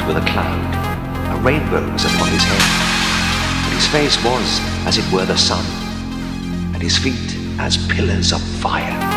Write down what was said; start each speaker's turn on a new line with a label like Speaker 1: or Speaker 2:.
Speaker 1: with a cloud. A rainbow was upon his head, and his face was as it were the sun, and his feet as pillars of fire.